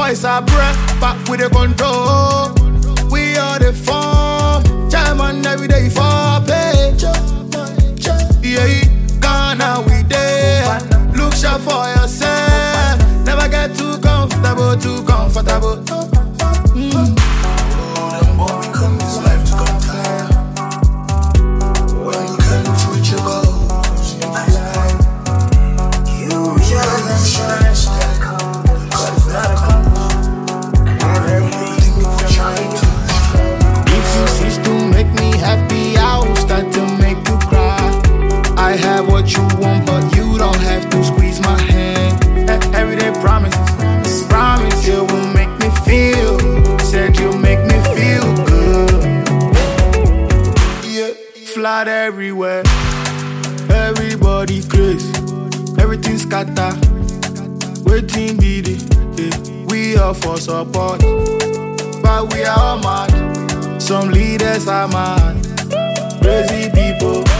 boys are breath, back with the control. We are the form, jam on every day for pay. Yeah, Ghana we there. Look sharp for yourself. Never get too comfortable, too comfortable. I have what you want, but you don't have to squeeze my hand. Everyday promises, promise you will make me feel. Said you make me feel good. Yeah, flood everywhere. Everybody crazy, everything scatter. Waiting be the we are for support, but we are all mad. Some leaders are mad, crazy people.